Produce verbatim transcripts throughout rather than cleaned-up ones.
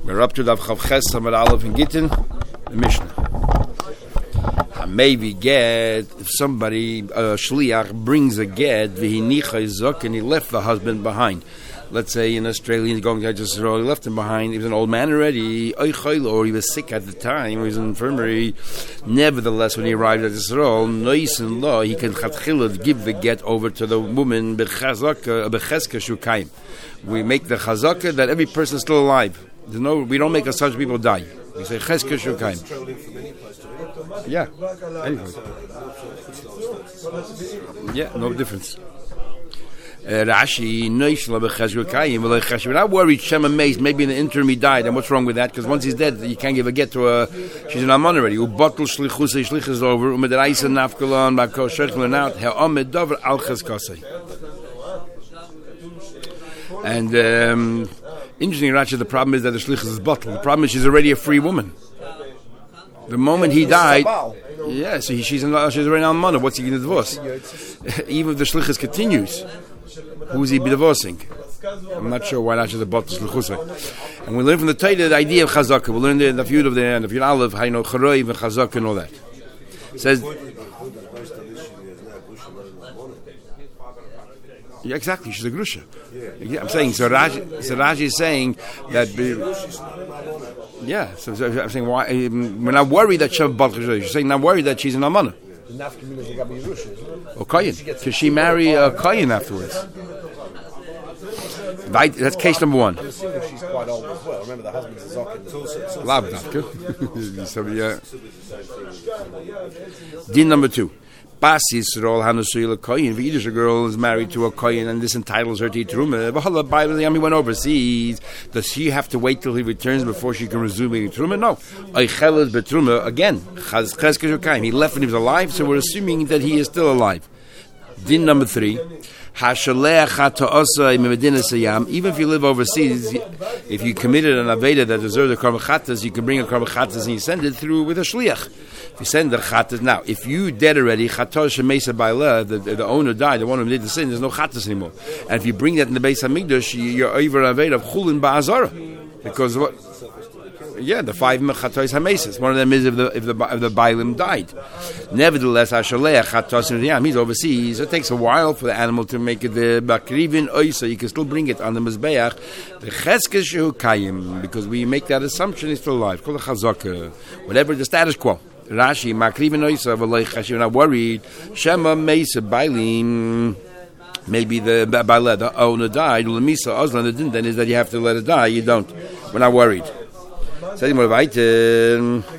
We're up to the Chav Ches Samar Aleph in Gittin, the Mishnah. Maybe get if somebody a shliach brings a get v'hinicha zok and he left the husband behind. Let's say in Australia he's going to just he left him behind. He was an old man already, or he was sick at the time, or he was in infirmary. Nevertheless, when he arrived at Israel, nois in law he can chatchila give the get over to the woman bechazaka becheska shukayim. We make the chazaka that every person is still alive. There's no, we don't make such people die. We say cheska shukayim. Yeah, anyway. Yeah, no difference. Rashi, we're not worried. Shem amazed. Maybe in the interim he died, and what's wrong with that? Because once he's dead, you can't give a get to a. She's an almana already. Ubatul shlichus shlich is over. Umedaraisa nafkalon bako shechlan out. Ha'amed davar al cheskasei. And um, interesting, Rashi. The problem is that the shlichus is bottled. The problem is she's already a free woman. The moment he died, yeah, so he, she's in, she's already on money. What's he going to divorce? Even if the shlichus continues, who's he be divorcing? I'm not sure why not just the bot shlichus. And we learn from the Torah the idea of chazaka. We learn the the feud of the and the feud aleph, how you know charoiv and chazaka and all that. It says, yeah, exactly. She's a grusha. Yeah, I'm saying so. Rashi, so Rashi is saying that. Be, Yeah, so, so I'm saying why we're not worried that she's You're saying not worried that she's an almana. Or kohen, because she marry a kohen afterwards. Right, that's case number one. She's quite old as well. Remember, the husband's a zokin. Love so yeah. Din number two. Bas Yisrael Hanusuyil a kohen. If a Yiddish girl is married to a kohen and this entitles her to eat truma, V'hala by the Yami went overseas. Does she have to wait till he returns before she can resume eating truma? No. Oichelet betruma again. Chaz cheskes ukayim. He left when he was alive, so we're assuming that he is still alive. Din number three. Even if you live overseas, if you committed an aveda that deserves a korban chatas, you can bring a korban chatas and you send it through with a shliach. If you send the chatas now, if you dead already, chatos shemesa ba'aleh, the the owner died, the one who did the sin, there's no chatas anymore. And if you bring that in the Beis Hamikdash, you're over an aveda of chulin ba'azara, because what? Yeah, the five mechatois hamesis. One of them is if the if the if the bailim died. Nevertheless, Ashaleach chatos in Riyam, he's overseas. It takes a while for the animal to make it the bakrivin oisa. You can still bring it on the mizbeach. The cheskes shehu kayim, because we make that assumption he's still alive. Call the chazaka, whatever the status quo. Rashi makrivin oisa v'loich. You're not worried. Shema meisa bailim. Maybe the baile the owner died. Ulamisa Oslan didn't. Then is that you have to let it die. You don't. We're not worried. Sag mal weiter.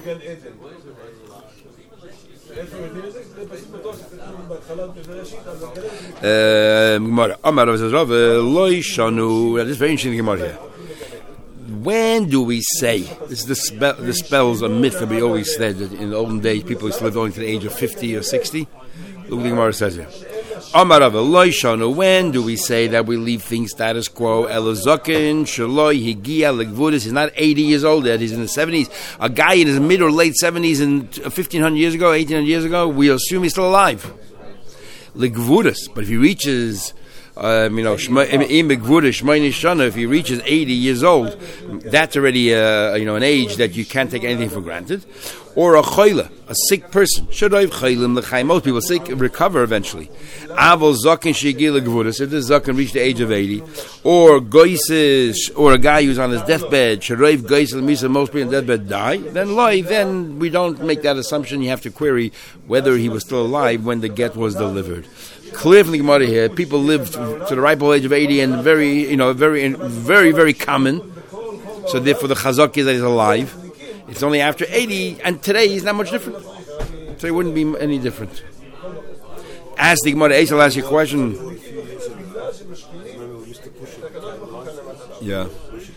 Gemara. Amar Rav Rav lo yishanu. This is very interesting Gemara here. When do we say this? Is the spell, the spells a myth that we always said that in the olden days people used to live only to the age of fifty or sixty. Look what the Gemara says here. Amar Rav lo yishanu. When do we say that we leave things status quo? Elazokin shaloi higia legvudis. He's not eighty years old yet. He's in the seventies. A guy in his mid or late seventies and fifteen hundred years ago, eighteen hundred years ago, we assume he's still alive. Legvudis. But if he reaches, um, you know, if he reaches eighty years old, that's already uh, you know an age that you can't take anything for granted. Or a choyle, a sick person. Most people sick recover eventually. Avol zaken shegila gvudas. If the zaken reached the age of eighty, or goises, or a guy who's on his deathbed, sharoiv goises misa, most people on deathbed die. Then loy, then we don't make that assumption. You have to query whether he was still alive when the get was delivered. Clear from the Gemara here, people lived to the ripe old age of eighty, and very, you know, very, very, very common. So therefore, the chazak is that he's alive. It's only after eighty, and today he's not much different. So it wouldn't be any different. Ask the Gemara. Ace will ask you a question. Yeah.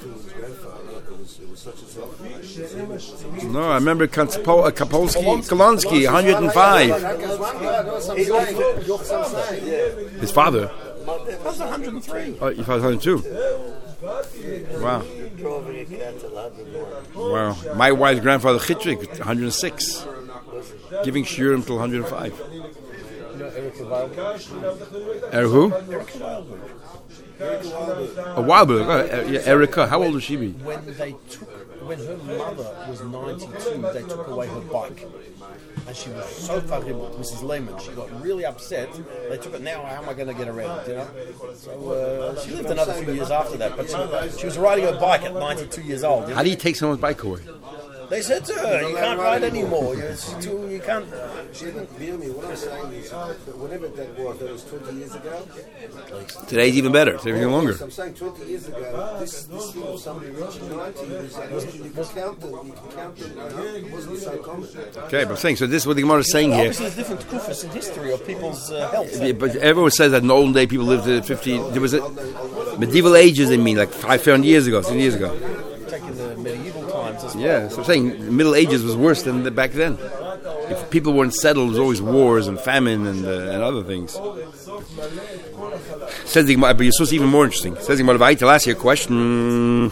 No, I remember Kapolsky, Kolonsky, one hundred five. His father? That's one hundred three. Oh, your father's one hundred two. Wow. Wow. My wife's grandfather, Chitrik, one hundred six. Giving shiur until one hundred five. You know Erica Wildberg? Erica who? Erica Wildberg. A Wildberg. Oh, yeah, Erica. How old was she be? When they took when her mother was ninety-two, they took away her bike. And she was so faribut, Missus Lehman. She got really upset. They took it. Now, how am I going to get around? You know. So uh, she lived another few years after that. But she, she was riding her bike at ninety-two years old. You know? How do you take someone's bike away? They said to her, "You can't ride anymore. You're too, you can't." She didn't hear me. What I'm saying is, whatever that was, that was twenty years ago. Today's even better. It's even longer. I'm saying twenty years ago, this, this thing of somebody reaching ninety, was, you can count them, you can count them, you know, it wasn't so common. Okay, but I'm saying, so this is what the Gemara is saying here. Obviously, there's different kufas in history of people's uh, health. Yeah, but everyone says that in the olden day people lived to fifty. There was a medieval ages. They mean like five hundred years ago, ten years ago. Taking the medieval times as well. Yeah, so I'm saying the Middle Ages was worse than the back then. If people weren't settled, there was always wars and famine and uh, and other things. Says the Gemara, but you're supposed to even more interesting. Says the Gemara, I'll ask you a question.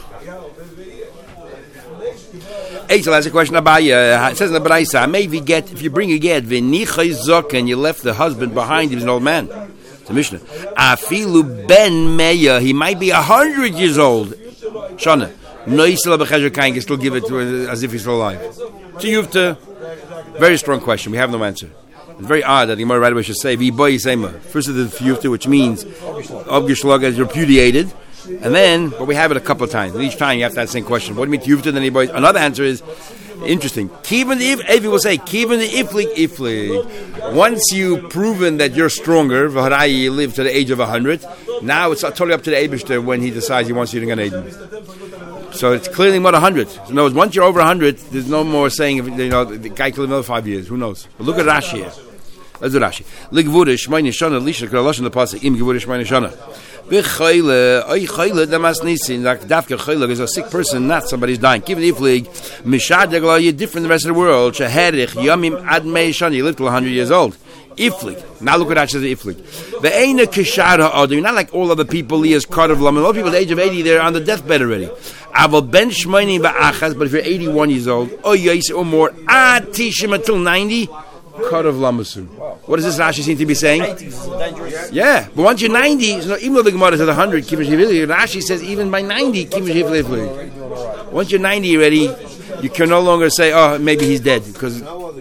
I'll ask you a question about you. It says in the Baraisa, maybe get if you bring a get v'nichay zok and you left the husband behind, he was an old man. It's a Mishnah. Afilu ben meya, he might be a hundred years old. Shana. No, you still have a chesed kain, can still give it to her as if he's still alive. So you have to. Very strong question. We have no answer. It's very odd that the Gemara right away should say v'boy sema. First is the fiyufta, which means obgishlag is repudiated, and then, but we have it a couple of times. And each time you have to ask the same question. What do you mean tiyufta? Then boy. Another answer is interesting. Kivin the if Avi will say kivin the iflig iflig. Once you've proven that you're stronger, v'harai you live to the age of a hundred. Now it's totally up to the Eibishter when he decides he wants you to Gan Eden. So it's clearly more than one hundred. So in other words, once you're over one hundred, there's no more saying, if, you know, the guy could live another five years. Who knows? But look at Rashi here. Let's do Rashi. Ligvurish, meine Shana, Lisha, Kralosh in the Pasuk, Im Gvurish, meine Shana. V'chayle, oy chayle, damas nisin, like dafka chayle, is a sick person, not somebody's dying. Give the iflig, mishad, you're different than the rest of the world. Sheherich, yamim, ad mei shana, you live till one hundred years old. Iflig. Now look at that, says iflig. The Eina Kishara Adu, you're not like all other people, he is card of Laman. All people at the age of eighty, they're on the deathbed already. Aval ben shmeini ba'achas, but if you're eighty-one years old, or yais or more, atishim until ninety, card of Lamasun. What does this Rashi seem to be saying? Yeah, but once you're ninety, so even though the Gemara says one hundred, Rashi says even by ninety, once you're ninety already, you can no longer say, oh, maybe he's dead, because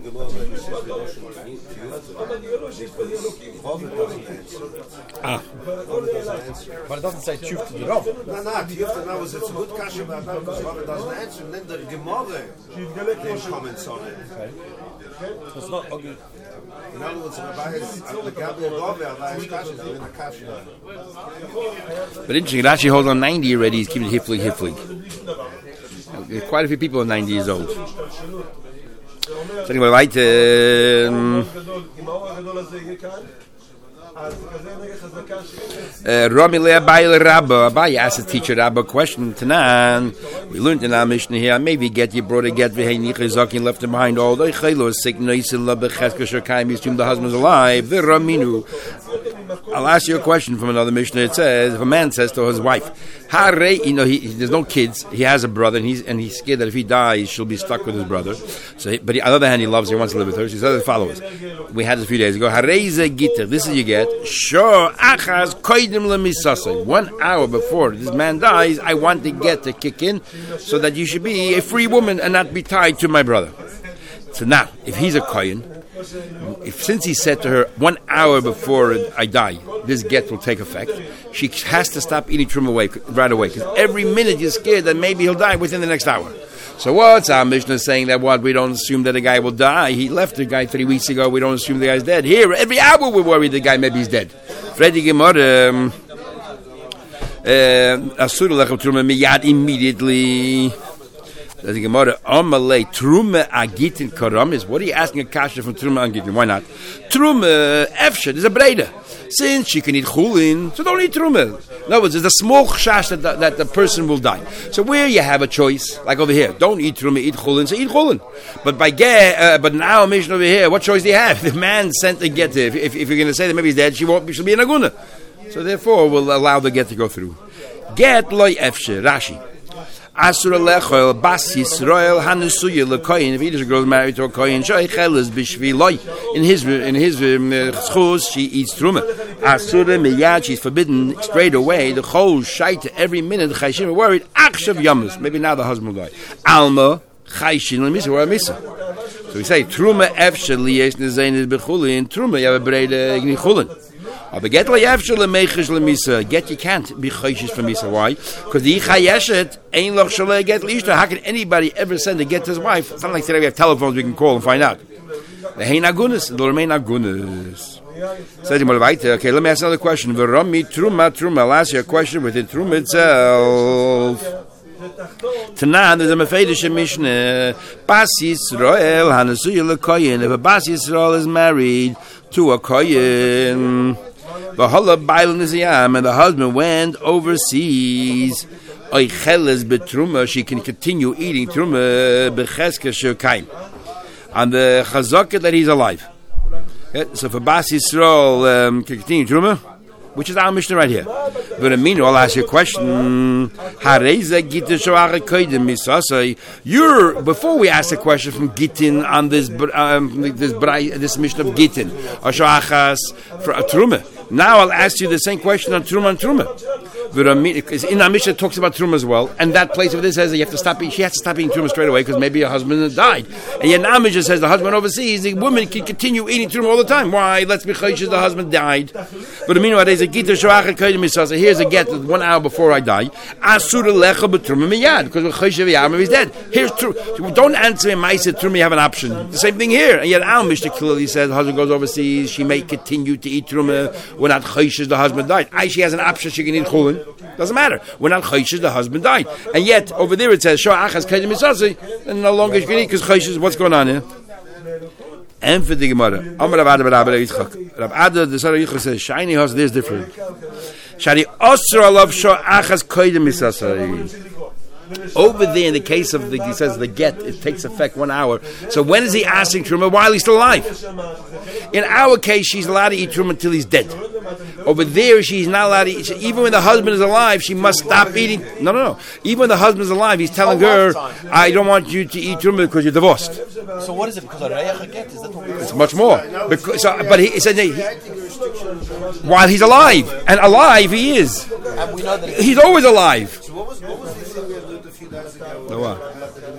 ah. But it doesn't say Tshuf to the Rav. No, no, Tshuf now is it's a good kasha, but because Rav doesn't answer, and then the Gemara then comments on it. Okay. So it's not okay. In other words, the Gabriel Rav, Rav kasha is in the kasha. But interesting, it actually holds on ninety already, he's keeping hiflig, hiflig. There's quite a few people are ninety years old. So anyway, right, um, Rami le Abai Rabba. Abai asked the teacher Rabba a question. Tanan, we learned in our Mishnah here. Maybe get you brought a get v'hei nichazakin left him behind all the chaylos sick noisin la becheska shakaim. You assume the husband's alive. The Raminu. I'll ask you a question from another Mishnah. It says, if a man says to his wife, Hare, you know, he, there's no kids, he has a brother, and he's and he's scared that if he dies, she'll be stuck with his brother. So, he, but he, on the other hand, he loves her, he wants to live with her. So he says as follows. We had this a few days ago. Hareze gitter. This is you get. Sure, achaz koidim lemisasei. One hour before this man dies, I want the get to kick in, so that you should be a free woman and not be tied to my brother. So now, if he's a kohen, if since he said to her one hour before I die, this get will take effect, she has to stop eating truma away right away, because every minute you're scared that maybe he'll die within the next hour. So what's our Mishnah saying that what we don't assume that the guy will die? He left the guy three weeks ago. We don't assume the guy's dead. Here, every hour we're worried the guy maybe he's dead. Freddy Gemara, asur lechem truma miyad immediately. The Gemara, Amalei Truma Agitin Karamis. What are you asking a kasha from Truma Agitin? Why not? Truma Efsha, there's a breda. Since she can eat chulin, so don't eat Truma. In other words, there's a small chash that the, that the person will die. So where you have a choice, like over here, don't eat Truma, eat chulin, so eat chulin. But by get, uh, but now mission over here, what choice do you have? The man sent the get. If, if, if you're going to say that maybe he's dead, she won't. She'll be an aguna. So therefore, we'll allow the get to go through. Get loy Efsha, Rashi. Asura lechol bas Yisrael hanusuya lekoyin. If either girl is married to a koyin, shoichel is bishviloi. In his in his schus, she eats truma. Asura miyad, she's forbidden straight away. The chol shaita every minute. Chayshim are worried. Akshav yamas. Maybe now the husband will die. Alma chayshin lemisa. We're a misa. So we say truma efshel liyesh nezayin is bechulin. Truma you have a breida igni chulin. But get la efshel lemechish lemisa. Get you can't be chayshish for misa. Why? Because the chayeshet ain't loch shalei get leishta. How can anybody ever send a get to his wife? It's not like today we have telephones we can call and find out. The hein agunis. They'll remain agunis. Okay, let me ask another question. V'rami truma truma. I'll ask you a question within truma itself. Tanan, there's a mefedish mishnah. Bas Yisrael hanasuya lekoyin. If a Bas Yisrael is married to a koyin, the hola bailan is yam, and the husband went overseas. Oicheles betruma, she can continue eating truma becheska shekaim, and the chazaka that he's alive. Okay, so for Bas Yisrael um, can continue truma, which is our Mishnah right here. But I mean, I'll ask you a question. You're, before we ask the question from Gittin on this um, this this Mishnah of Gittin, or Shoachas for a Truma. Now I'll ask you the same question on Truma and Truma. Because in our Mishnah it talks about Truma as well, and that place of this says that you have to stop eating, she has to stop eating Truma straight away because maybe her husband died. And yet now Mishnah says the husband overseas, the woman can continue eating Truma all the time. Why? Let's be chayshish, the husband died. But meanwhile, there's a gita shoachah koydem misasa. Here's a get one hour before I die. Asura lecha b'truma miyad, because we're chayshish v'yam he's dead. Here's Truma. Don't answer him. I said Truma, you have an option. The same thing here. And yet our Mishnah clearly says the husband goes overseas, she may continue to eat Truma. We're not chayshish, the husband died. I, she has an option, she can eat chulin. Doesn't matter. We're not chayshish, the husband died. And yet, over there it says, shoachas koydem misasa, and no longer she can eat because chayshish, what's going on here? And for the Gemara, Amar Rav Ada Rav Yitzchak. Rav Ada, the son of Yitzchak says, shiny house, there's different. Shani Osra alav shoachas koydem misasa. Over there, in the case of the, he says the get, it takes effect one hour. So when is he asking Truma? While he's still alive. In our case, she's allowed to eat Truma until he's dead. Over there, she's not allowed to eat. Even when the husband is alive, she must stop eating. No, no, no. Even when the husband is alive, he's telling her, I don't want you to eat Truma because you're divorced. So what is it? Because a reach get? Is that what it's much more. Because, so, but he, he said, he, while he's alive. And alive he is. And we know that he's always alive. So what was, what was the thing we had learned a few days ago? No, what?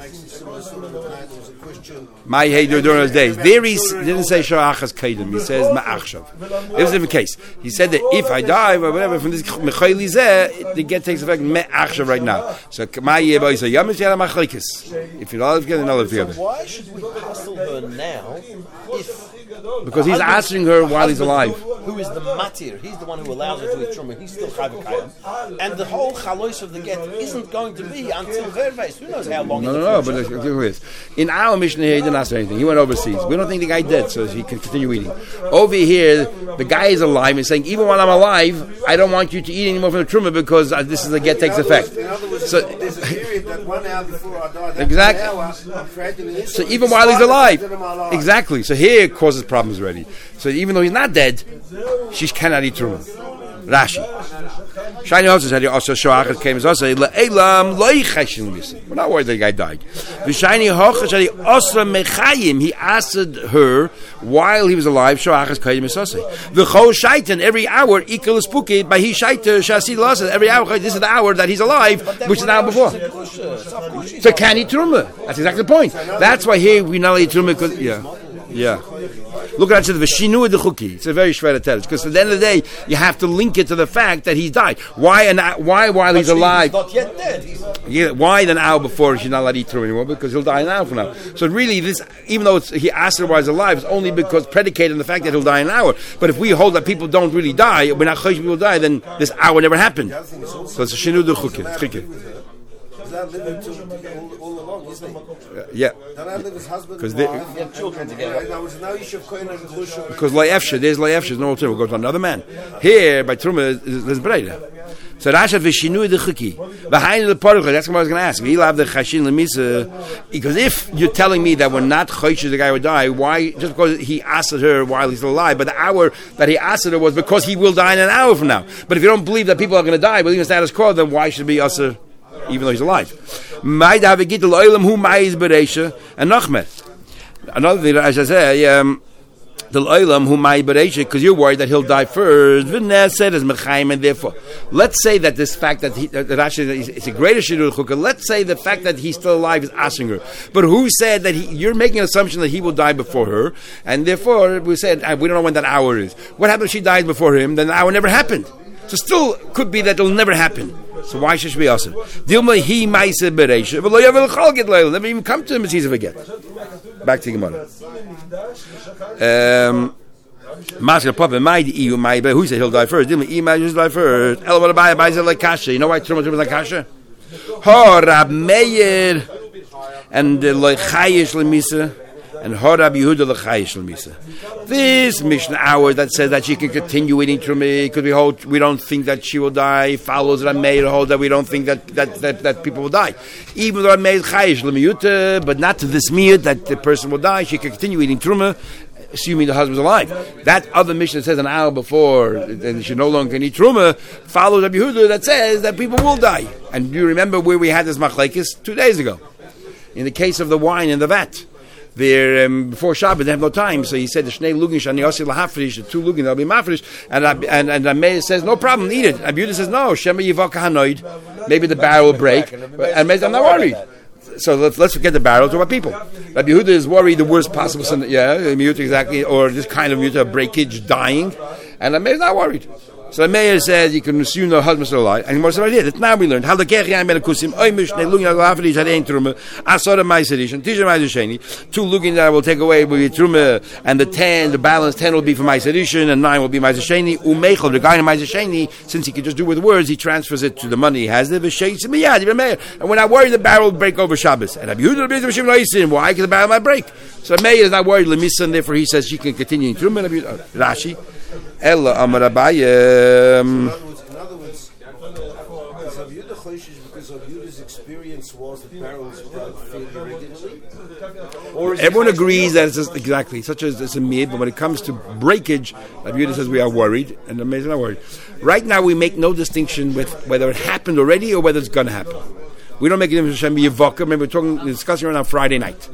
My hey during those days. There he didn't say shoachas kaidem. He says ma'achshav. It was a different case. He said that if I die or whatever from this mechayli zeh, the get takes effect ma'achshav right now. So my yeba is a yamis yada machlekes. If you're not together, not together. So why should we hassle her now if? Because he's answering her while he's alive. Who is the matir? He's the one who allows her to eat truma. He's still chayv kayam, and the whole chalois of the get isn't going to be until verves. Who knows how long? No, no, no. But it's, in our Mishnah here, he didn't ask anything. He went overseas. We don't think the guy dead, so he can continue eating. Over here, the guy is alive and saying, even when I'm alive, I don't want you to eat anymore from the truma because uh, this is the get takes effect. In other words, so there's a period that one hour before I die, exactly. Hour, I'm creating an so even while he's alive, exactly. So here it causes problems already. So even though he's not dead, she cannot eat truma. Rashi. Shiny also said, also shoachas came as also le'elam loy cheshin lisa. We're not worried that the guy died. The shiny hochas said also mechayim. He asked her while he was alive. Shoachas kaim esase. The chol shaitan every hour equal spooky by he shaita shasi lasa every hour. This is the hour that he's alive, which is the hour before. So can he truma? That's exactly the point. That's why here we not eat truma because yeah, yeah. Look at it, the Vishinu the Chuki. It's a very shver to tell. Because at the end of the day, you have to link it to the fact that he's died. Why and why while he's alive? He's not yet dead. He's yeah, why an hour before she's not allowed to eat through anymore? Because he'll die an hour from now. So really, this, even though it's, he asked her while he's alive, it's only because predicated on the fact that he'll die an hour. But if we hold that people don't really die, we're not chayish people die, then this hour never happened. So it's a Shinu the Chuki. Living to, all, all along, isn't he? Uh, yeah. Don't I live as husband because and they have children together. Because Le'efsha, there's Le'efsha, there's no alternative. We'll go to another man. Here, by Truma, there's Breida. So Rasha v'shinui the chiki. Behind the particle, that's what I was going to ask. We'll have the chashin lemisa. Because if you're telling me that we're not chayshish the guy would die, why? Just because he asked her while he's still alive, but the hour that he asked her was because he will die in an hour from now. But if you don't believe that people are going to die, believe in status quo, then why should it be usher? even though he's alive. Might have a gittel oilam who maiz bereisha and nachmet. Another thing, as I say, um, the oilam who maiz bereisha, because you're worried that he'll die first. V'neh said as mechaim, and therefore, let's say that this fact that he, that actually it's a greater shiddur chukah. Let's say the fact that he's still alive is asking her. But who said that he? You're making an assumption that he will die before her, and therefore we said uh, we don't know when that hour is. What happens if she dies before him? Then the hour never happened. So still could be that it'll never happen. So why should she be awesome? Dilma he ma'aseh bereisha, but lo yavel chol get leil. Never even come to him as he's a get. Back to Gemara. Um, Master Papa, my eu my who said he'll die first? Dilma he might die first. El what about buys like kasha? You know why Truma Truma like kasha? Ho Rab Meir and lo chayish lemisa. And Horab Yehuda l'chayish l'misa. This Mishnah hour that says that she can continue eating truma because we hold, we don't think that she will die. Follows Ramei to hold that we don't think that that, that, that people will die. Even though Ramei is chayish l'miyuta, but not to this miyut that the person will die. She can continue eating truma, assuming the husband's alive. That other Mishnah says an hour before and she no longer can eat truma follows Rabbi Yehuda that says that people will die. And do you remember where we had this machlekes two days ago? In the case of the wine in the vat. There um, before Shabbat they have no time, so he said the shnei lugin shani yosi lahafrish, the two lugin they'll be mafrish, and and and Rameh says no problem, eat it. Rabbi Yehuda says no, shema yivaka hanoid, maybe the barrel will break, and Rameh I'm not worried. So let's let's forget the barrel to about people. Rabbi Yehuda is worried the worst possible, yeah, mute exactly, or this kind of mute breakage, dying, and Rameh is not worried. So the mayor says you can assume the husband's still alive, and more so idea that now we learned how the kechiyam ben kusim oy mishnei lugin alafrish harein truma asora ma'aserish and tisha ma'aserish two lugin that will take away with truma and the ten the balance ten will be for ma'aserish and nine will be ma'aserish umeichel the guy in ma'aserish since he can just do with words he transfers it to the money he has the v'sheitzim miyad the mayor and we're not worried the barrel will break over Shabbos and Rabbi Yehuda the b'shim loisim why because the barrel might break so the mayor is not worried lemisa and therefore he says she can continue in truma Rashi. Ella Amar Abaye. In other words, in other words, is Rabbi Yehuda choishes because Rabbi Yehuda's experience was that barrels broke fairly regularly? Or everyone agrees that it's just, exactly such as it's a mid, but when it comes to breakage, Rabbi Yehuda says we are worried, and the Meir is not worried. Right now, we make no distinction with whether it happened already or whether it's going to happen. We don't make a difference between Yevaka. Remember, we're talking, discussing around Friday night.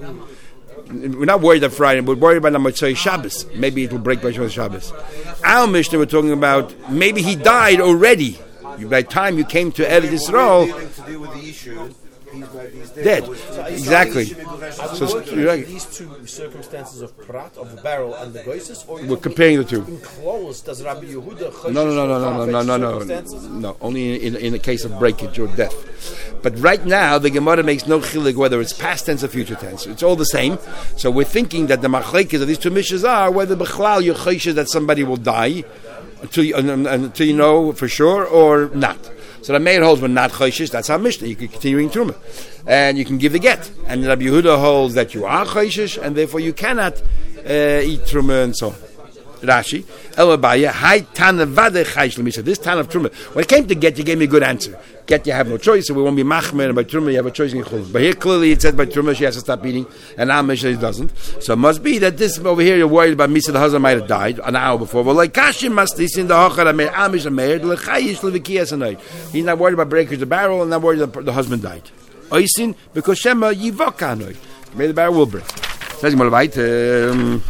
We're not worried about Friday, we're worried about Motzei Shabbos. Maybe it will break by Shabbos. Our Mishnah, we're talking about maybe he died already. By the time you came to Eretz Yisrael, to deal with the issue, he's, he's dead. So exactly. So, so you're right. These two circumstances of Prat, of the barrel, and the Goises, or we're comparing the two. In close, does Rabbi Yehuda no, no, no, no, no, no, no, no, no. Only in, in the case of breakage or death. But right now, the Gemara makes no chilik whether it's past tense or future tense. It's all the same. So we're thinking that the machlekes of these two mishnahs are whether b'chlal you're choishes that somebody will die until you, uh, until you know for sure or not. So the Meir holds we're not choishes. That's our mishnah. You can continue in truma, and you can give the get. And Rabbi Yehuda holds that you are choishes, and therefore you cannot uh, eat truma and so on. Rashi, Elabaya, Hai Tanavade Chaish Lemisa. This time of Truma. When it came to get, you gave me a good answer. Get, you have no choice, so we won't be Machmer, and by Truma, you have a choice in Chulun. But here clearly it said by Truma, she has to stop eating, and Amish she doesn't. So it must be that this over here, you're worried about Misa, the husband might have died an hour before. Well, like Kashim must be in the Hochar, Amish, and Lechayish Levikias and he's not worried about breakage the barrel, and not worried that the husband died. Oisin, because Shema Yivokanoi. Maybe the barrel will break. Says more right. Um,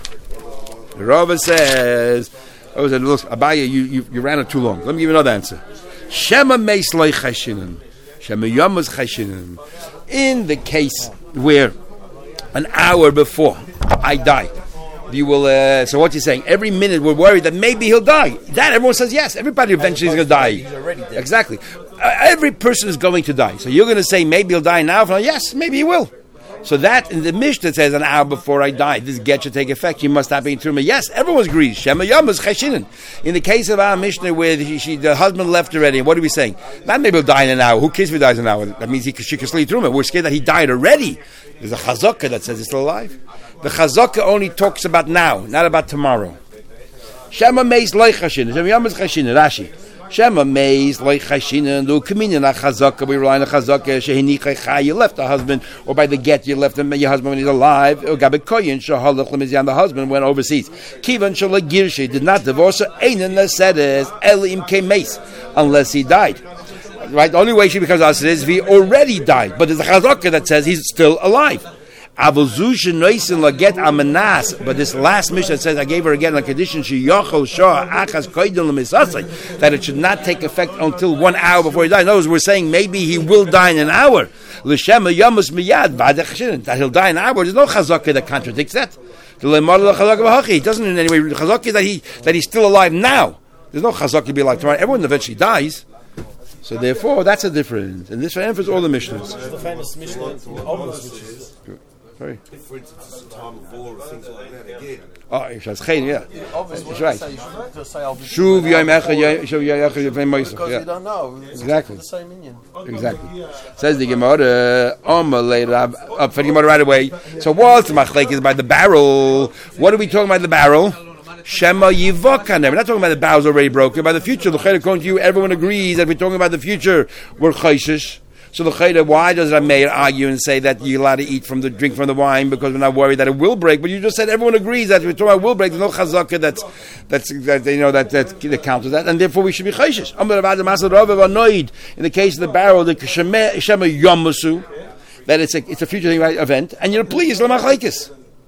The Rava says, "Oh, said, look, Abaye, you, you you ran it too long. Let me give you another answer. Shema meis loy chashinin, shema yomaz chashinin. In the case where an hour before I die, you will. Uh, so what you're saying? Every minute we're worried that maybe he'll die. That everyone says yes. Everybody eventually is going to die. He's already dead. Exactly. Uh, every person is going to die. So you're going to say maybe he'll die now. Yes, maybe he will." So that in the Mishnah says an hour before I die, this get should take effect. You must not be in Truma. Yes, everyone agrees. Shema Yomaz Cheshinin. In the case of our Mishnah where she, she, the husband left already, what are we saying? Not maybe he'll die in an hour. Who cares if he dies in an hour? That means he, she can sleep Truma. We're scared that he died already. There's a Chazakah that says he's still alive. The Chazakah only talks about now, not about tomorrow. Shema Meis Loy Cheshinin. Shema Yomaz Cheshinin. Rashi. Shema Meis Loy Cheshinin. Do Kaminin a Chazakah. We rely on a Chazakah. Shehini Chaycha. You left the husband, or by the get you left him, your husband when he's alive. Or Gabe Koyin Shahalach Lemizyan. The husband went overseas. Kivan Shalagirshi did not divorce her. Einan Lesedes Elim Kemeis unless he died. Right? The only way she becomes Asr is if he already died. But there's a Chazaka that says he's still alive. But this last mission says, I gave her again a condition, that it should not take effect until one hour before he dies. In other words, we're saying maybe he will die in an hour. That he'll die in an hour. There's no Chazaka that contradicts that. He doesn't in any way. Chazaka is that, he, that he's still alive now. There's no Chazaka to be alive tomorrow. Everyone eventually dies. So therefore, that's a difference. And this for all the Mishnahs. The famous Mishnah in Obvious, which is... Sorry. If, for instance, it's a time of war or things like that again. Oh, Shas Chen, yeah. Obviously, that's right. Shuv Yom Echad, Shuv Yom Echad, Yom Moisach. Because you don't know. It's exactly. The same Indian. Exactly. Says the Gemara, Amalei Rab, up for the Gemara right away. So what's the Machlek is by the barrel. What are we talking about the barrel? Shema Yivokan. We're not talking about the barrel's already broken. By the future, the Chayda according to you, everyone agrees that we're talking about the future. We're Chayshish. So the Chayda, why does Rameir argue and say that you're allowed to eat from the drink from the wine because we're not worried that it will break? But you just said everyone agrees that we're talking about will break. There's no chazaka that's that's that you know that that, that counters that, and therefore we should be chayshish. In the case of the barrel, the shema shema yomusu, that it's a it's a future event, and you're pleased lamachleikis.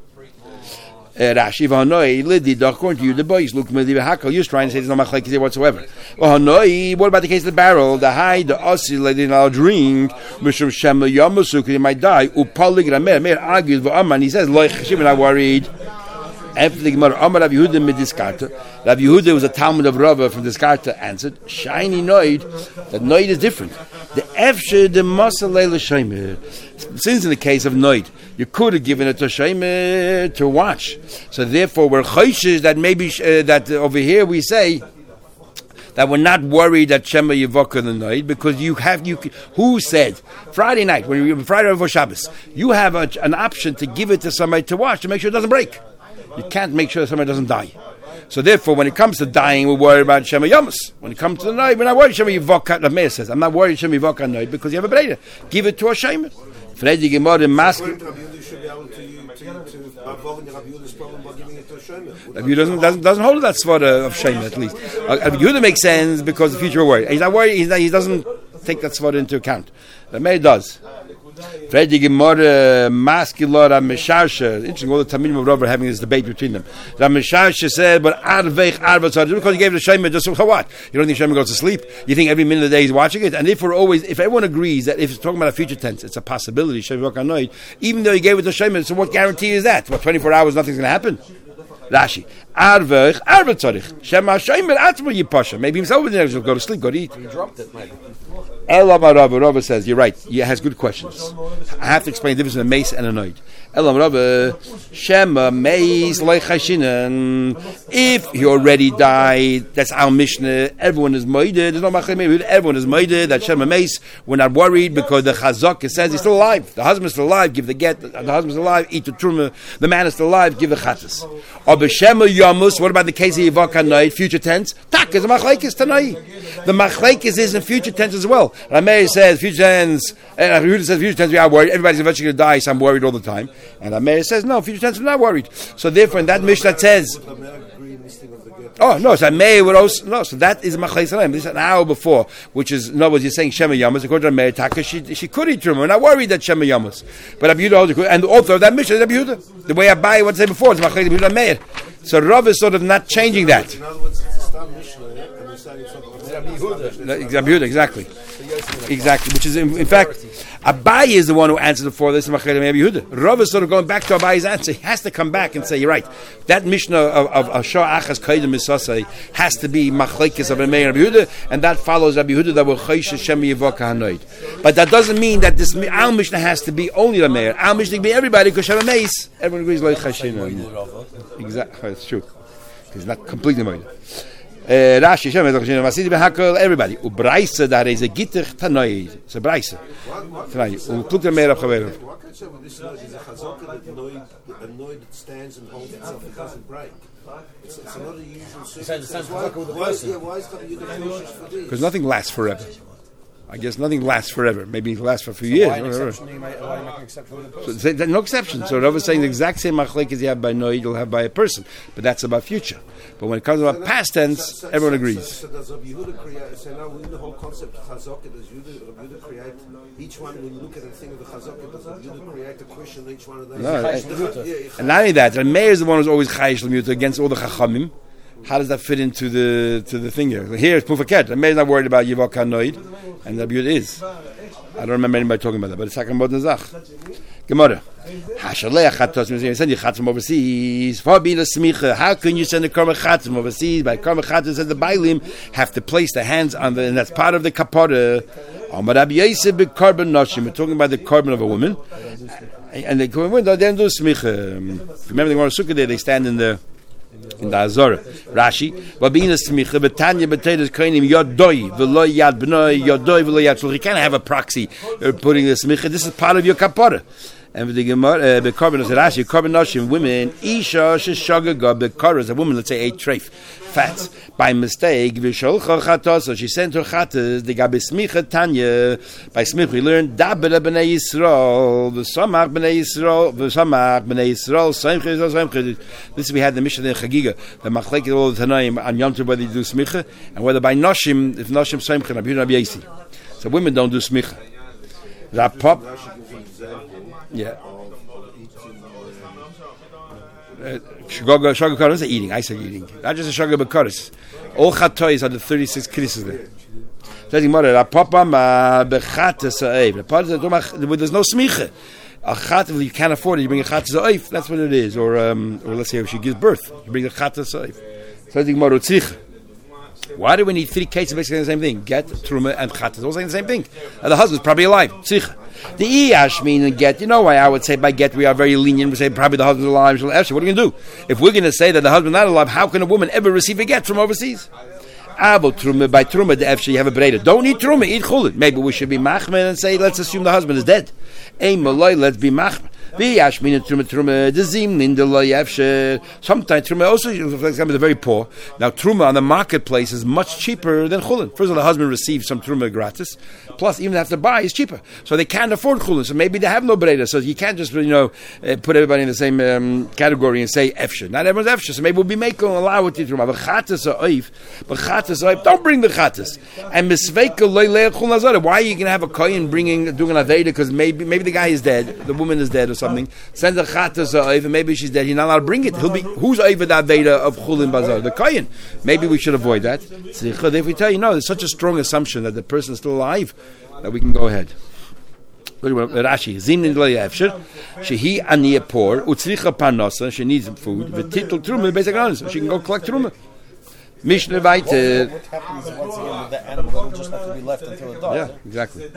Rashi v'hanoi lidid according to you the boys look medivah hakol. You're trying to say there's no machlekes here whatsoever. V'hanoi, what about the case of the barrel? The high the osi lidid al drink mishum shema yamusu because he might die. Upalig ramer mer argues v'aman. He says loich shivin not worried. After the Gemara, Amar Rav Yehuda midiskarta. Rav Yehuda was a Talmud of Rava from Diskarta answered, shiny noid, that noid is different. The efshe the masalei l'shaymer. Since in the case of noid, you could have given it to shaymer to watch. So therefore, we're chayshish that maybe uh, that uh, over here we say that we're not worried that Shema Yivoka the night because you have you. Who said Friday night when you Friday before Shabbos, you have a, an option to give it to somebody to watch to make sure it doesn't break. You can't make sure somebody doesn't die. So therefore, when it comes to dying, we're worried about Shema Yamas. When it comes to the night, we're not worried Shema Yivoka. The Mayor says, I'm not worried Shema Yivoka night because you have a breda. Give it to a Shema. Freddy Gemara Mask. Rabbi doesn't doesn't doesn't hold that svara of Shema at least. Rabbi Yehuda makes sense because the future we're worried. He's not worried. He's not, he doesn't take that svara into account. The Mayor does. Freddy Gemara Maskilor Ramesharsha. Interesting, all the Tamidim of Rav are having this debate between them. Ramesharsha said, but Arveich Arvatzar, because he gave it a Shema just for what? You don't think Shema goes to sleep? You think every minute of the day he's watching it? And if we're always, if everyone agrees that if it's talking about a future tense, it's a possibility, Shema Vokanoid, even though he gave it to Shema, so what guarantee is that? What, twenty-four hours, nothing's going to happen? Rashi. Arveich Arvatzarich. Shema Shema Atzma Yipasha. Maybe himself will go to sleep, go to eat. He dropped it, maybe. Elam Rava, Rava says, you're right, he has good questions. I have to explain the difference between a mace and a noid. Elam Rava, Shema, mace, leichashinan. If he already died, that's our Mishnah, everyone is moided, there's no machlem, everyone is moided, that Shema mace, we're not worried because the chazak says he's still alive. The husband's still alive, give the get, the husband's alive, eat the truma, the man is still alive, give the chatzis. Or b'Shema yamus, what about the case of Yivaka noid, future tense? Tak, is a machlekes tanai. The machlekes is in future tense as well. Rameh says future tense, and Yehuda says future tense we are worried. Everybody's eventually going to die, so I'm worried all the time. And Rameh says no, future tense we're not worried. So therefore, in that Mishnah that says, oh no, so Rameh would also no. So that is machlekes tanai. This is an hour before, which is in other words, you're saying Shema Yamas. According to Rameh, Taka she she could eat truma. We're not worried that Shema Yamas, but Rabbi Yehuda holds it. And the author of that Mishnah is Rabbi Yehuda. The way I buy what I said before, it's machlekes Rabbi Yehuda Meir. So Rav is sort of not changing that. In other words, it's a stam Mishnah, and we're saying it's not Rabbi Yehuda. Rabbi Yehuda, exactly. Exactly, which is in, in fact, Abai is the one who answered before this. Rabbi Yehuda. Rav is sort of going back to Abai's answer. He has to come back and say, "You're right. That Mishnah of Ashar Achas Kaidem Misasei has to be machlekes of Rabbi Yehuda, and that follows Rabbi Yehuda that will chayshish Shema Yivoka Hanoid. But that doesn't mean that this our Mishnah has to be only the Meir. Our Mishnah can be everybody because Shema Meis. Everyone agrees like chayshinu. Exactly, it's true. It's not completely Meir. Rashi, Shem, Masidi Behakol, everybody. Ubraisa, there is a gittich tanoid. It's a braisa. Tanoid. Um, put the Meir of Chaver. Why can't you this noise is a chazaka that noid, a noid that stands and holds itself, it doesn't break. It's, it's not a usual circumstance. Why, why, yeah, why is that you the for this? Because nothing lasts forever. I guess nothing lasts forever. Maybe it lasts for a few So years. why an whatever. exception? You make, why you make an exception with a So person? they- no exception. So Rav is saying the exact same machlek as you have by noid, you'll have by a person. But that's about future. But when it comes about past tense, So- so- everyone so- agrees. So, so does Rabbi Yehuda create? So now in the whole concept of chazaka, does Yehuda, Rabbi Yehuda create each one? When you look at the thing of the chazaka, does Rabbi Yehuda create a question each one of those? No, Yeah, I- yeah, And not only that, the mayor is the one who's always chayish l'muta against all the chachamim. How does that fit into the to the thing here? Here it's pufaket. The mayor is not worried about yivok hanoid, and the beauty is. I don't remember anybody talking about that, but it's talking about the zach. Gemara. Hashalei chatos. You send your chatzim overseas. For being a smicha, how can you send a karma chatzim overseas? By karma chatzim, says the bailim have to place their hands on the, and that's part of the kapara. Amar Rabbi Yosef be carbon noshim. We're talking about the carbon of a woman, and they come in. They don't do smicha. Remember the Gemara Sukkah there? They stand in the. In the Azora, Rashi, but being a smicha, but Tanya B'Teiros Koinim Yodoi v'lo Yad B'noi Yodoi v'lo Yad. So you can't have a proxy uh, putting the smicha. This is part of your kapara. And with the Gemara, the carbon of Rashi, carbon noshim, women, Isha sheshagaga b'karas, a woman, let's say eight treif, fats, by mistake, v'sholcha chatos, she sent her chatas, the gabe smicha Tanya, by smicha we learned, dabera b'nei Yisrael, v'samach b'nei Yisrael, v'samach b'nei Yisrael, samchid, samchid. This we had the Mishnah in Chagiga, the machlekes all the Tanaim, on Yom Tov whether you do smicha, and whether by noshim, if noshim samchid, Rabbi Yehuda Rabbi Yossi. So women don't do smicha. Rapop. Yeah. Shagoga, shagoga karas are eating. I say eating. Not just a shagoga karas. All chatois are the thirty-six krises there. Says the mother, "Rapapa ma bechat sa'ev." The part is there's no smicha. A chat you can't afford it. You bring a chat sa'ev. That's what it is. Or um, or let's say if she gives birth, you bring a chat sa'ev. Says the mother, "Tzich." Why do we need three cases basically the same thing? Get, truma, and chat. It's all saying the same thing. And the husband's probably alive. Tzich. The iyash meaning get, you know why I would say by get we are very lenient. We say probably the husband's alive. What are we going to do? If we're going to say that the husband's not alive, how can a woman ever receive a get from overseas? Abo truma, by truma, the efshe you have a breda. Don't eat truma, eat chulin. Maybe we should be machmer and say, let's assume the husband is dead. Ein maloi, let's be machmer. V'yash mina truma truma dezim nindaloi efshe. Sometimes truma also, for example, they're very poor. Now truma on the marketplace is much cheaper than chulin. First of all, the husband receives some truma gratis. Plus, even after buy, is cheaper. So they can't afford chulin. So maybe they have no breda. So you can't just, you know, uh, put everybody in the same um, category and say efshe. Not everyone's efshe. So maybe we'll be making allow it to truma. But chatas are oif. But chatas are oif. Don't bring the chatas. And misveika loy le'echul nazara. Why are you going to have a kohen bringing, doing an aveda? Because maybe, maybe the guy is dead. The woman is dead or something. Send a chatas oif and maybe she's dead. You're not allowed to bring it. He'll be, who's over that aveda of chulin bazar? The kohen. Maybe we should avoid that. If we tell you, no, there's such a strong assumption that the person is still alive, that we can go ahead. Rashi, Zimnin lo yafshir, shehi aniya poor, utzricha parnasa, she needs food, v'titul truma, basic honest, so she can go collect truma. Mishnah Vaiter. What happens once again with the animal? It'll just have to be left until it dies. Yeah, exactly.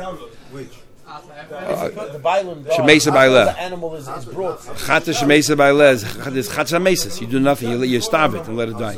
Uh, the violent dog, Shemesa Baileh. the animal is, is brought. Chata shemesa bailez, is chatza meses. You do nothing, you, you starve it and let it die.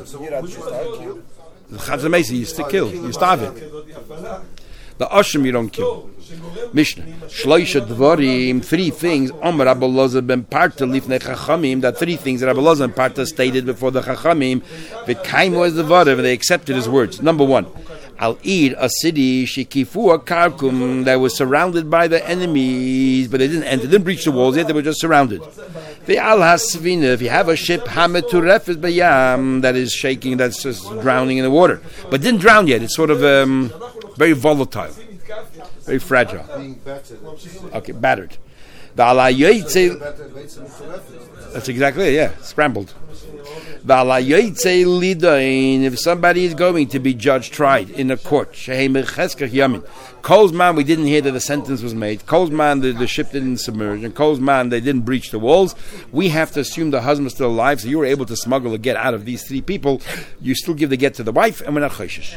Chatza meses, you still kill, you starve it. The Ashim you don't kill. Mishnah. Shloisha Dvarim, three things, Amar Rabbi Elazar ben Parta Lifnei Chachamim, that three things that Rabbi Elazar ben Parta stated before the Chachamim, V'kaim was the Varim, and they accepted his words. Number one, Al Ir, a city, Shikifu a Karkum, that was surrounded by the enemies, but they didn't enter, they didn't breach the walls yet, they were just surrounded. The Al Hasvina, if you have a ship, Hameturef Bayam, that is shaking, that's just drowning in the water, but didn't drown yet, it's sort of um, very volatile. Very fragile. Being battered. Okay, battered. The alayoytze. That's exactly it. Yeah, scrambled. The alayoytze lidain. If somebody is going to be judged, tried in a court, shehemecheskach yamin. Kole's man, we didn't hear that the sentence was made. Kole's man, the, the ship didn't submerge, and Kole's man, they didn't breach the walls. We have to assume the husband is still alive, so you were able to smuggle a get out of these three people. You still give the get to the wife, and we're not choshish.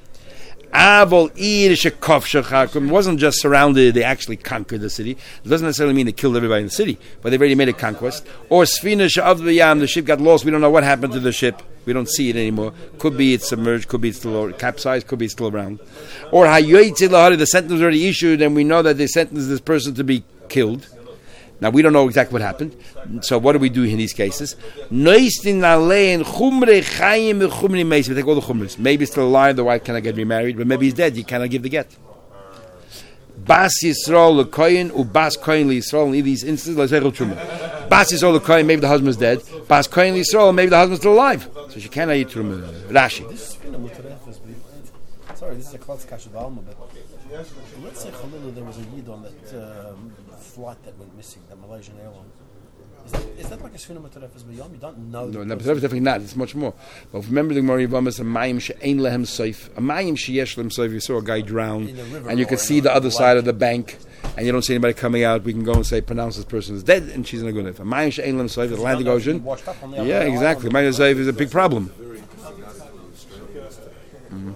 Avol it wasn't just surrounded, they actually conquered the city. It doesn't necessarily mean they killed everybody in the city, but they've already made a conquest. Or Sfina Sha'avdiyam, the ship got lost, we don't know what happened to the ship. We don't see it anymore. Could be it's submerged, could be it's still capsized, could be it's still around. Or Hayoytze Lahari, the sentence was already issued, and we know that they sentenced this person to be killed. Now, we don't know exactly what happened. So what do we do in these cases? We take all the chumras. Maybe he's still alive, the wife cannot get remarried, but maybe he's dead, you cannot give the get. Bas Yisrael lekoyin u Bas Koyin Yisrael. In these instances, let's say truma. Bas Yisrael lekoyin, maybe the husband is dead. Bas Koyin Yisrael, maybe the husband is still alive. So she cannot eat truma. Rashi. Sorry, this is a klotz kasha b'alma, but let's say Chalila, there was a yid on that um, flight that went missing, that Malaysian airline. Is that, is that like a Sfina Matarefes B'yom? You don't know. No, no, definitely not. It's much more. But remember the Gemara Yevamos, a mayim she'ein lehem soif, a mayim she'yesh lehem soif. You saw a guy drown, and you could see the other side of the bank, and you don't see anybody coming out. We can go and say, pronounce this person is dead, and she's in a good life. A mayim she'ein lehem soif, the Atlantic Ocean. Yeah, exactly. Mayim soif is a big problem. Mm.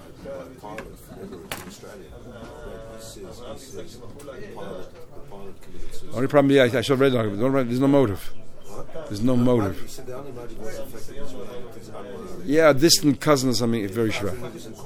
Only problem, yeah, I should have read it. There's no motive. There's no motive. Yeah, a distant cousin or something, it's very sure.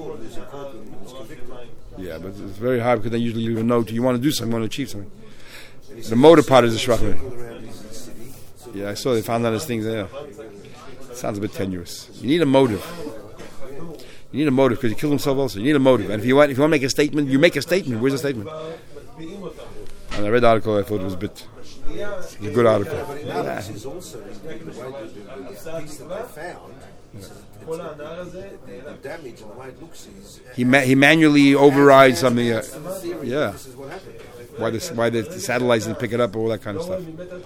Yeah, but it's very hard because they usually leave a note. You want to do something, you want to achieve something. The motive part is the shvach. Yeah, I saw they found out his things there. Sounds a bit tenuous. You need a motive. You need a motive because he killed himself also. You need a motive. And if you want if you want to make a statement, you make a statement. Where's the statement? And I read the article, I thought it was a bit, it's a good article. Yeah, but in others is also the way the, the, the piece that they found, it's, it's, the, the damage and the way it looks is... He ma- he manually overrides something. Uh, theory, yeah. This is what happened. Why the, why the satellites didn't pick it up, all that kind of stuff.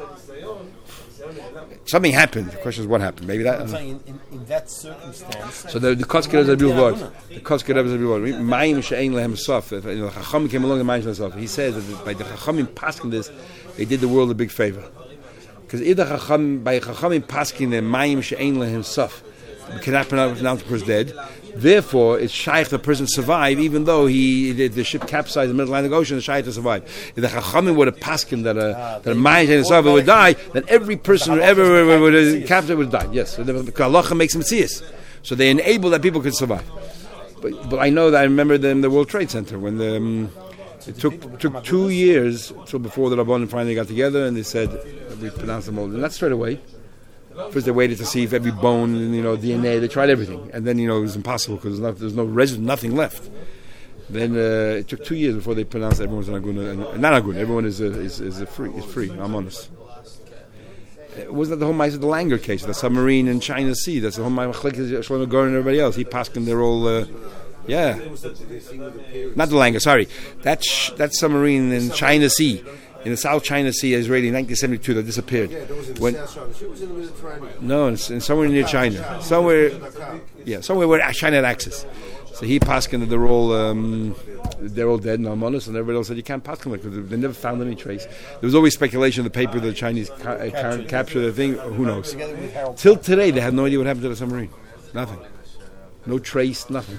Something happened. The question is what happened. Maybe that... I'm saying in, in, in that circumstance... So the the Kotzker is a real word. The Kotzker is a real word. Mayim she'ein lehem sof. The Chachamim came along and Mayim she'ein sof. He says that by the Chachamim pasking this, they did the world a big favor. Because either Chacham, by Chachamim pasking the Mayim she'ein lehem sof, we cannot pronounce the person dead. Therefore, it's shaykh the person survive, even though he the, the ship capsized in the Atlantic Ocean. It's shaykh to survive. If the Chachamim would have paskin that a ah, that a Mayim she'ein sof would die, then every person who ever would have captured would die. Yes, so the halacha makes mitzias. So they enable that people could survive. But, but I know that I remember them the World Trade Center when the, um, it took took two years so before the Rabbanim finally got together and they said we pronounced them all, and not straight away. First they waited to see if every bone, and, you know, D N A. They tried everything, and then you know it was impossible because there's, there's no residue, nothing left. Then uh, it took two years before they pronounced everyone's an aguna, and not aguna. Everyone is a, is is a free is free. I'm honest. Wasn't that the whole Ma'aseh the Langer case, the submarine in China Sea? That's the whole Ma'aseh Shlomo Goren and everybody else. He passed them, they're all, uh, yeah. Not the Langer, sorry. That sh- that submarine in China Sea, in the South China Sea, Israeli, in nineteen seventy-two, that disappeared. Yeah, that was in the when, South China. It was in the Mediterranean. No, it's in somewhere near China. Somewhere, yeah, somewhere where China had access. So he passed them, they're all, um, they're all dead, no honest, and everybody else said you can't pass them because they never found any trace. There was always speculation in the paper that the Chinese ca- uh, ca- captured the thing. Who knows? Till today, they have no idea what happened to the submarine. Nothing. No trace. Nothing.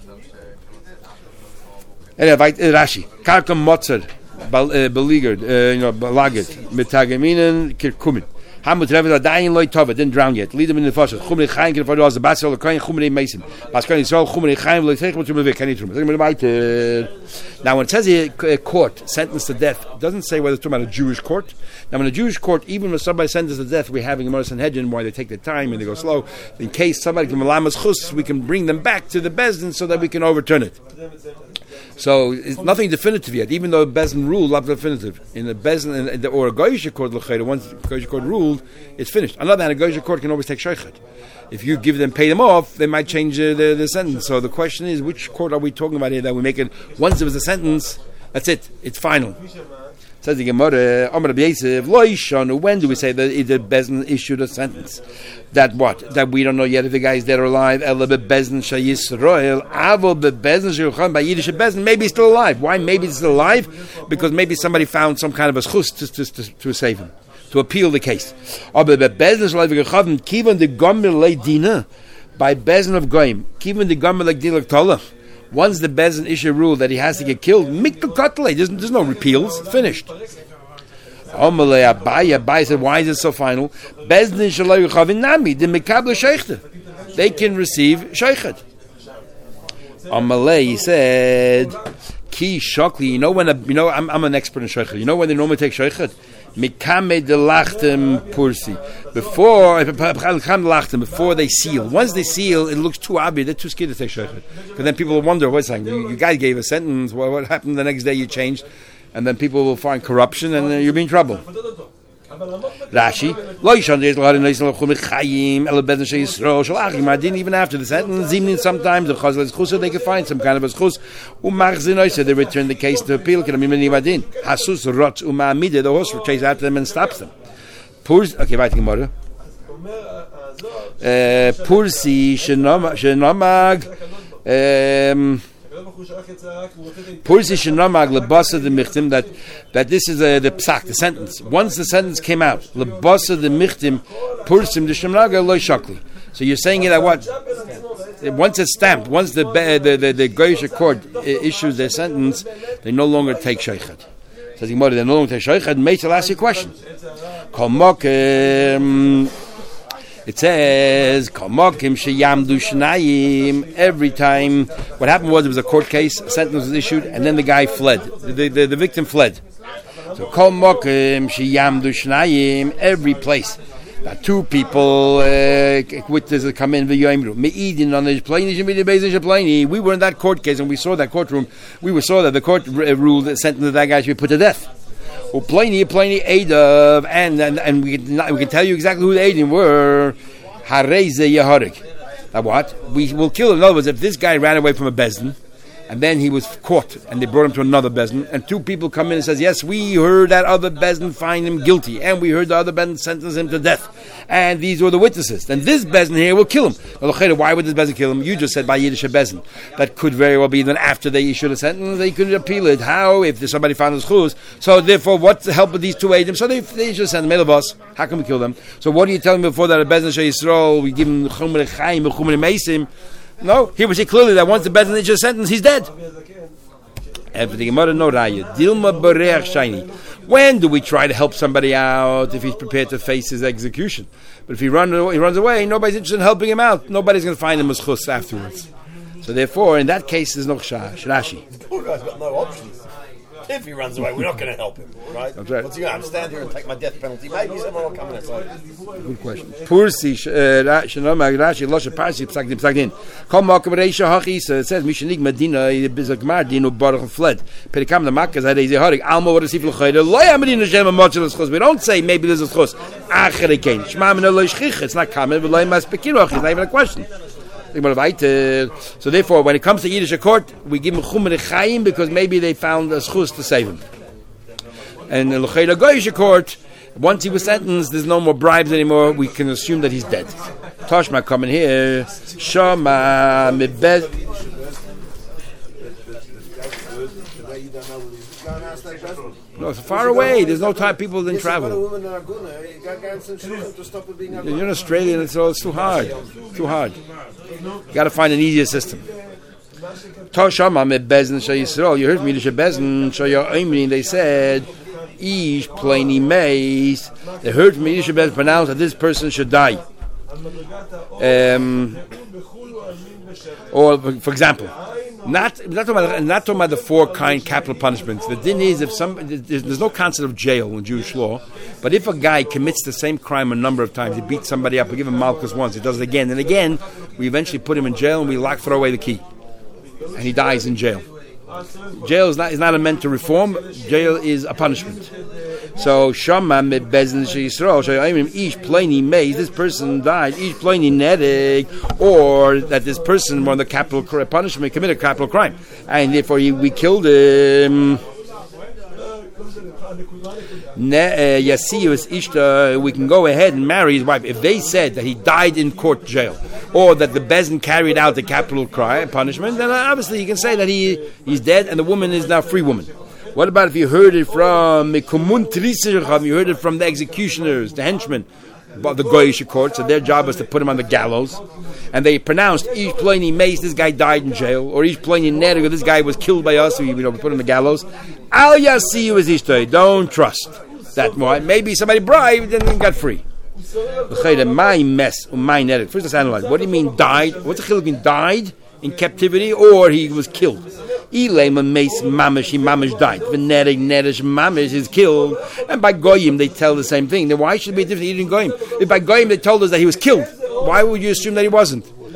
Anyway, Rashi. Karkam Motzer, beleaguered, you know, belaget, mitagaminen kirkumin. Hamut Revet Adayin Loy Tova didn't drown yet. Lead them in the fossil. Chumrei Chaim can follow as the Basel Kohen Chumrei Mason. Baskan Yisrael Chumrei Chaim Loy Techel to Mevik. Can you trust? Now when it says here a court sentenced to death, it doesn't say whether it's talking about a Jewish court. Now in a Jewish court, even when somebody sentenced to death, we're having a Gemara Sanhedrin why they take their time and they go slow. In case somebody can malamas chus, we can bring them back to the Bezdin so that we can overturn it. So it's nothing definitive yet, even though Bezdin ruled not definitive. In the Bezdin or a Goyish court, once the Goyish court ruled, it's finished. On the other hand, a Goyish court can always take shaychet. If you give them, pay them off, they might change uh, the, the sentence. So the question is, which court are we talking about here that we make it, once there was a sentence, that's it, it's final. Says the Gemara, Amar Rabbi Yosef, Lo Yishanu, when do we say that the Bezdin issued a sentence? That what? That we don't know yet if the guy is dead or alive. Ela beBezdin sheyisrael, Avo beBezdin sheyucham by Yiddish Bezdin. Maybe he's still alive. Why? Maybe he's still alive because maybe somebody found some kind of a schus to, to, to, to save him, to appeal the case. Aber beBezdin sheyucham kivan the gomer leidina by Bezdin of goyim kivan the gomer leidina tola. Once the Bezdin issue a rule that he has to get killed, mikkel katlei. There's, there's no repeals. It's finished. Amalei Abai Abai said, why is it so final? Bezdin shelo yuchavin nami the mekabel sheichte. They can receive sheichet. Amalei he said, ki shokli. You know when a, you know I'm, I'm an expert in sheichet. You know when they normally take sheichet? Mikame de lachtem pursi. Before before they seal. Once they seal, it looks too obvious. They're too scared to take sheichet. Because then people will wonder, what's saying? You, you guys gave a sentence. What, what happened the next day? You changed. and then people will find corruption, and uh, you'll be in trouble. Rashi, Lo Yishan Deis L'Harin Leisel L'Chum Chayim El Beden Shei Yisrael Shel Achim Adin. Even after the sentence, even sometimes the Chazal is Chusa, they can find some kind of a Chus. Umachzinoi, so they return the case to appeal. Can Amimini Adin Hasus Rotz Umamide, the horse chases after them and stops them. Purs, okay, weiter Gemara. Pursi Shenomag. Um, Pursi Shenamag lebasa the michtim, that that this is uh, the psak, the sentence. Once the sentence came out, lebasa the michtim pursim the shemnaga loy shakli. So you're saying that what? Once it's stamped, once the the the, the Goyish court issues their sentence, they no longer take sheikhad. Says the Gemara, they no longer take sheikhad. Meitzal, ask your question. Kol mokem. It says, every time, what happened was, there was a court case, a sentence was issued, and then the guy fled. The, the, the victim fled. So, every place that two people uh, witnesses come in, we were in that court case, and we saw that courtroom, we saw that the court ruled, the sentence of that guy should be put to death. Plenty, plenty Eidav, and and and we can we can tell you exactly who the Eidim were. Hareze Yeharik. Now what? We will kill him. In other words, if this guy ran away from a bezdin, and then he was caught, and they brought him to another bezdin, and two people come in and says, yes, we heard that other bezdin find him guilty, and we heard the other bezdin sentence him to death, and these were the witnesses. Then this bezdin here will kill him. Why would this bezdin kill him? You just said by Yiddish bezdin. That could very well be that after they issued a sentence, they could appeal it. How? If somebody found his chuz. So therefore, what's the help of these two Eidim? So they, they just send them of us. How can we kill them? So what are you telling me before that a bezdin Shei Yisrael, we give him chumre chayim, chumre meisim? No, here we see clearly that once the bezdin issues a sentence, he's dead. Everything. No raya. Dilma bereach shiny. When do we try to help somebody out if he's prepared to face his execution? But if he, run, he runs away, nobody's interested in helping him out. Nobody's going to find him as chus afterwards. So therefore, in that case, there's no chash. Rashi. The poor guy's got no options. If he runs away, we're not going to help him, right? That's right. What's he going to stand here and take my death penalty? Maybe someone will come in and say. Good question. Pursi shenomag Rashi loshe parsi psagdim psagdin. Kom makom reisha hachis. It says Mishanig Medina bizakmar dinu baruch fled. Perikam the makkah zay ze harig almo what is ifl khayde loya medina shema machlas khos. We don't say maybe there's a khos. Achere kein. Shma men lo shchich. It's not common. But loya mas pekiroch. It's not even a question. So therefore, when it comes to Yiddish court, we give him chumre chayim because maybe they found a schus to save him. And in the Goyish court, once he was sentenced, there's no more bribes anymore. We can assume that he's dead. Toshma coming here. Shama mibed. No, it's far away. There's no time. People didn't travel. You're in Australia, and it's, it's too hard. Too hard. You got to find an easier system. Toshama mebezn shayisrael. You heard me, the bezn shayimri. They said, "Ish plaini meis." They heard me, the bezn pronounced that this person should die. Um, or, for example. Not, not, talking about, not talking about the four kind capital punishments. The din is if some there's, there's no concept of jail in Jewish law, but if a guy commits the same crime a number of times, he beats somebody up, we give him malchus once, he does it again and again, we eventually put him in jail and we lock throw away the key, and he dies in jail. Jail is not is not meant to reform. Jail is a punishment. So Shama mebezn sheYisrael shayimim ish plaini meis. This person died. Ish plaini nedig, or that this person won the capital punishment, committed a capital crime, and therefore he, we killed him. Yasius Ishta, we can go ahead and marry his wife. If they said that he died in court jail, or that the Bezin carried out the capital crime punishment, then obviously you can say that he he's dead and the woman is now a free woman. What about if you heard it from you heard it from the executioners, the henchmen, about the Goyish court? So their job was to put him on the gallows, and they pronounced Ish Pliny Mace, this guy died in jail, or Ish Pliny Nerigo, this guy was killed by us, so you know we put him on the gallows. Al Yasiyu is Ishtay. Don't trust that more. Maybe somebody bribed and got free. My mess, my Nerigo. First, let's analyze. What do you mean died? What's the chiluk mean? Died in captivity, or he was killed? Ilema Mace Mamish, he Mamish died. Venerig Nerish Mamish is killed. And by Goyim they tell the same thing. Then why should it be different? He didn't Goyim. If by Goyim they told us that he was killed, why would you assume that he wasn't?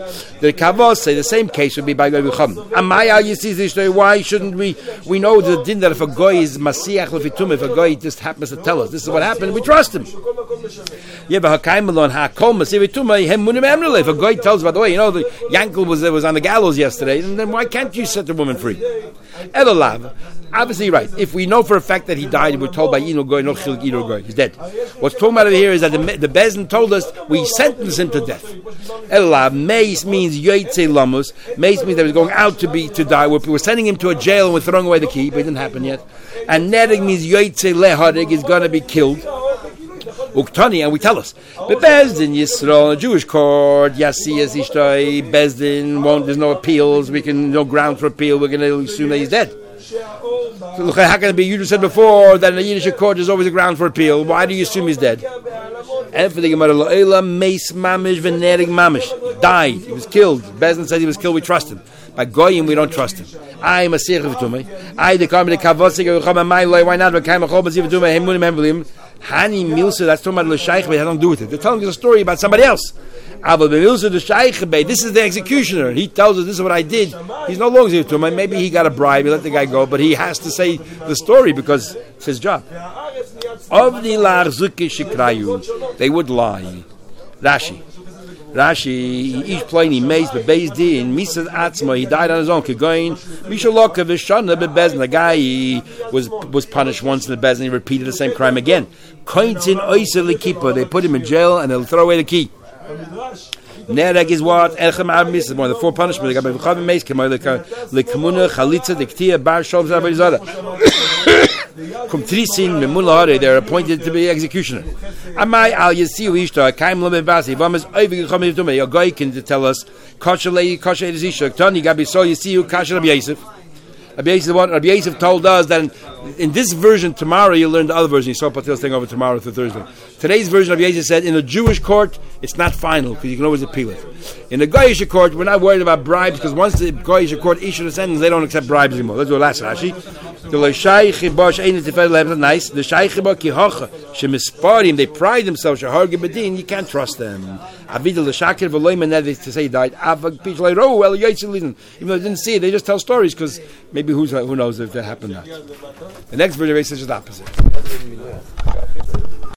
The Kavos say the same case would be by Goy V'cham. Amaya, you see this story, why shouldn't we, we know the din that if a Goy is Masiach Lefitum, if a Goy just happens to tell us, this is what happened, we trust him. Yeah, but HaKaimelon HaKol Masiach Lefitum, Hem Munim Emrele. If a Goy tells, by the way, you know, the Yankel was, was on the gallows yesterday, and then why can't you set the woman free? Elolav. Obviously, right. If we know for a fact that he died, we're told by Ino Goy, no Chilik Ino Goy, he's dead. What's talking about here is that the, the Bezin told us we sentenced him to death. Elav, Meis means Yoitze Lamus. Meis means that he was going out to be to die. We're, we're sending him to a jail and we're throwing away the key, but it didn't happen yet. And Nedig means Yoitze Lehadig, is going to be killed. Uktani, and we tell us. But Bezdin Yisrael, a Jewish court, Yasi Yasishtoi, Bezdin won't, there's no appeals, we can, no ground for appeal, we're going to assume that he's dead. So look, how can it be? You just said before that in a Yiddish court there's always a ground for appeal. Why do you assume he's dead? And for the Gemara, Lo'ela Meis Mamish Venerig Mamish died. He was killed. Bezdin said he was killed. We trust him. By Goyim, we don't trust him. I Masich V'tumei. I the Karmi the Kavosik V'chama Mai Loi. Why not? V'kaim Achol B'ziv V'tumei. Hemunim Hemvelim. Hani Milsa. That's talking about L'Shaych. But it has nothing to do with it. They're telling us a story about somebody else. Abel B'Milsa L'Shaych. This is the executioner. He tells us this is what I did. He's no longer Ziv V'tumei. Maybe he got a bribe. He let the guy go, but he has to say the story because it's his job. Of the Lar Zuki Shikrayu, they would lie. Rashi. Rashi, each plane he made, but based in Misad Atzma, he died on his own. Kegoin, Mishaloka Vishana Bezin. The guy he was was punished once in the Bezin, he repeated the same crime again. Kointin Oisa Likipa, they put him in jail and they'll throw away the key. Nereg is what? Echem Armis is one of the four punishments. They got Bevchav Meis, Kemoy Lekamuna, Chalitza, Diktia, Bar Shov Zavizada. Kumtrisin Memulare, they're appointed to be executioner. Amai al Yasiu Ishta, Kaim Lomebasi, Vamas Oivig Dume, a guy can tell us, Koshalei, Koshalei Zisha, Tony Gabi So Yasiu, Kashal Rabbi Yosef. Rabbi Yosef, what Rabbi Yosef told us that in, in this version tomorrow you'll learn the other version. You saw Patil's thing over tomorrow to Thursday. Today's version of Rabbi Yosef said in a Jewish court it's not final because you can always appeal it. In the Goyish court we're not worried about bribes because once the Goyish court issued a sentence they don't accept bribes anymore. Let's do the last Rashi. The Shaychi Bosh ain't it nice. The Shaychi Bosh Kihocha Shemisparim they pride themselves Shahargi Bedin. You can't trust them. Avida l'Shakir v'loyman to say he died. Avag Pich Leiro well Yotzilin. Even though they didn't see it, they just tell stories because maybe who's who knows if that happened or not. The next version says just the opposite.